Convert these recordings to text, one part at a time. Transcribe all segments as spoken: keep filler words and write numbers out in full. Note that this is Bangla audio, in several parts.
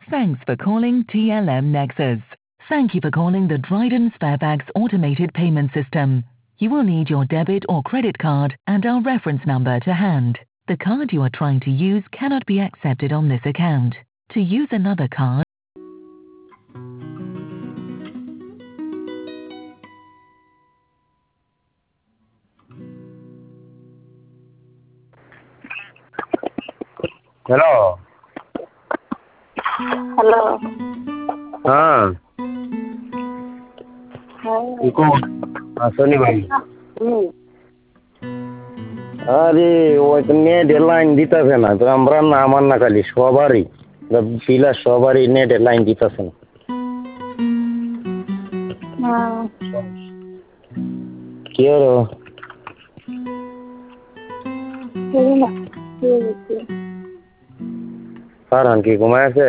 Thanks for calling T L M Nexus. Thank you for calling the Dryden Sparebags automated payment system. You will need your debit or credit card and our reference number to hand. The card you are trying to use cannot be accepted on this account. To use another card, Hello. Hello. हाँ Hi. कौन हाँ सोनी भाई Hmm. আরে ওইখানে ডেডলাইন দিতেছে না তো আমরা না আমার না খালি সবারই পিলা সবারই নেট লাইন দিতেছে না Ah. কি হলো Sige na. Sige, sige. Farhan কি ঘুমায় আছে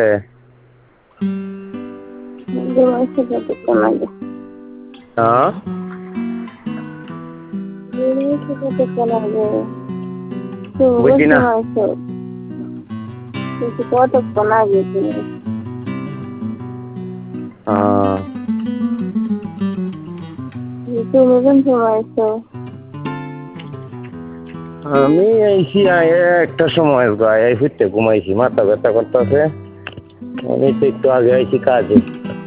Hindi mo isigagot ka na. হ্যাঁ Hindi mo isigagot ka na. বুঝছি না Isigagot ka na. হ্যাঁ তুমি কোন সময় আছো? আমি আইছি আয় একটা সময় গায়ে ফিরতে ঘুমাইছি মাথা ব্যথা করতেছে আমি তো একটু আগে আইছি কাজে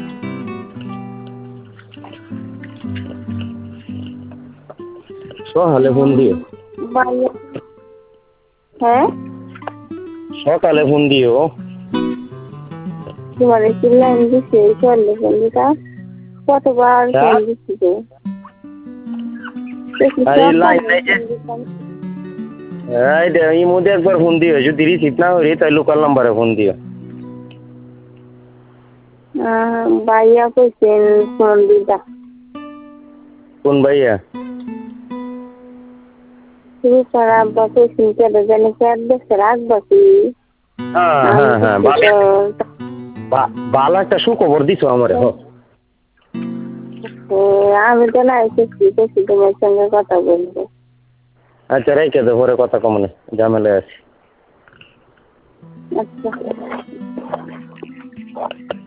সকালে ফোন দিও হ্যাঁ সকালে ফোন দিও তোমার কি লাইন দিছে চলে ফোনটা কতবার ফোন দিছি আরে লাইন নাই যে এই দে এই মধ্যে একবার ফোন দিও যদি রিসিভ না হই তাই লোকাল নাম্বারে ফোন দিও ভাইয়া কইছেন ফোন দিতা কোন ভাইয়া তুমি খারাপ বাসে শুনতে জানি কি আর বেশ রাত বাসি হ্যাঁ হ্যাঁ হ্যাঁ ভালো একটা সুখবর দিছো আমারে হো আমি তো না এসেছি এসেছি তোমার সঙ্গে কথা বলবো আচ্ছা রেখে দে পরে কথা কমনে ঝামেলায় আছি আচ্ছা